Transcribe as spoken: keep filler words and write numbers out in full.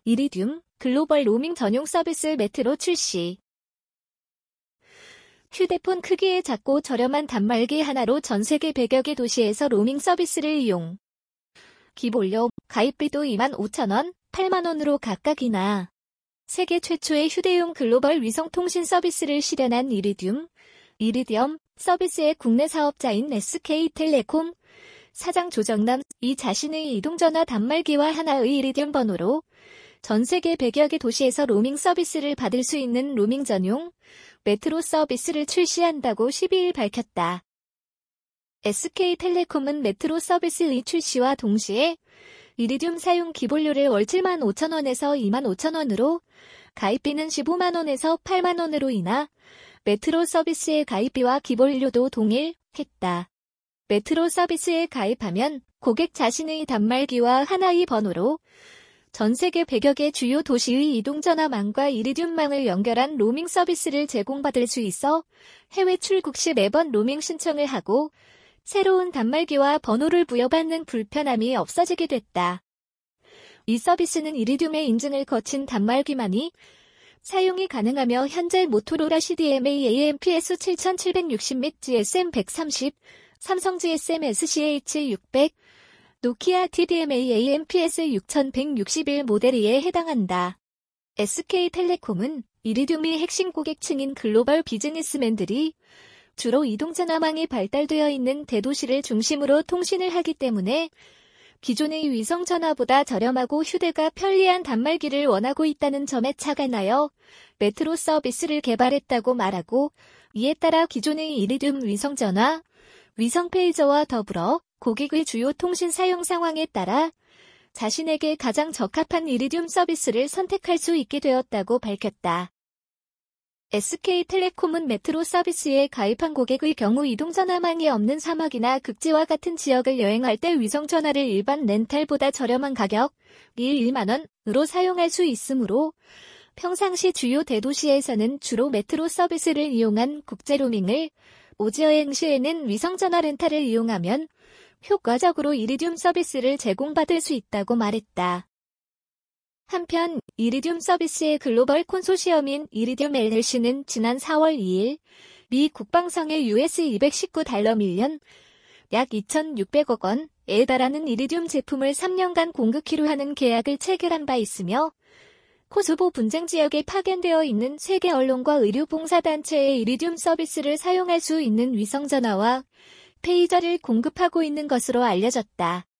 이리듐 글로벌 로밍 전용 서비스 메트로 출시. 휴대폰 크기의 작고 저렴한 단말기 하나로 전세계 백여 개 도시에서 로밍 서비스를 이용. 기본료, 가입비도 이만 오천 원, 팔만 원으로 각각이나. 세계 최초의 휴대용 글로벌 위성통신 서비스를 실현한 이리듐, 이리디엄 서비스의 국내 사업자인 에스케이텔레콤 사장 조정남 이 자신의 이동전화 단말기와 하나의 이리듐 번호로 전 세계 백여 개 도시에서 로밍 서비스를 받을 수 있는 로밍 전용 메트로 서비스를 출시한다고 십이 일 밝혔다. 에스케이텔레콤은 메트로 서비스의 출시와 동시에 이리듐 사용 기본료를 월 칠만 오천 원에서 이만 오천 원으로, 가입비는 십오만 원에서 팔만 원으로 인하 메트로 서비스의 가입비와 기본료도 동일했다. 메트로 서비스에 가입하면 고객 자신의 단말기와 하나의 번호로 전 세계 백여 개 주요 도시의 이동전화망과 이리듐망을 연결한 로밍 서비스를 제공받을 수 있어 해외 출국 시 매번 로밍 신청을 하고 새로운 단말기와 번호를 부여받는 불편함이 없어지게 됐다. 이 서비스는 이리듐의 인증을 거친 단말기만이 사용이 가능하며 현재 모토로라 씨디엠에이 에이엠피에스 칠천칠백육십 및 지에스엠 백삼십, 삼성 지에스엠 에스씨에이치 육백, 노키아 티디엠에이 에이엠피에스 육천백육십일 모델에 해당한다. 에스케이텔레콤은 이리듐의 핵심 고객층인 글로벌 비즈니스맨들이 주로 이동전화망이 발달되어 있는 대도시를 중심으로 통신을 하기 때문에 기존의 위성전화보다 저렴하고 휴대가 편리한 단말기를 원하고 있다는 점에 착안하여 메트로 서비스를 개발했다고 말하고, 이에 따라 기존의 이리듐 위성전화, 위성페이저와 더불어 고객의 주요 통신 사용 상황에 따라 자신에게 가장 적합한 이리듐 서비스를 선택할 수 있게 되었다고 밝혔다. 에스케이텔레콤은 메트로 서비스에 가입한 고객의 경우 이동전화망이 없는 사막이나 극지와 같은 지역을 여행할 때 위성전화를 일반 렌탈보다 저렴한 가격, 일 일만 원으로 사용할 수 있으므로 평상시 주요 대도시에서는 주로 메트로 서비스를 이용한 국제로밍을, 오지여행 시에는 위성전화 렌탈을 이용하면 효과적으로 이리듐 서비스를 제공받을 수 있다고 말했다. 한편 이리듐 서비스의 글로벌 콘소시엄인 이리듐 엘엘씨는 지난 사월 이일 미 국방성의 유에스 이백십구 달러 밀리언, 약 이천육백억 원에 달하는 이리듐 제품을 삼 년간 공급키로 하는 계약을 체결한 바 있으며, 코소보 분쟁 지역에 파견되어 있는 세계 언론과 의료봉사단체의 이리듐 서비스를 사용할 수 있는 위성전화와 페이저를 공급하고 있는 것으로 알려졌다.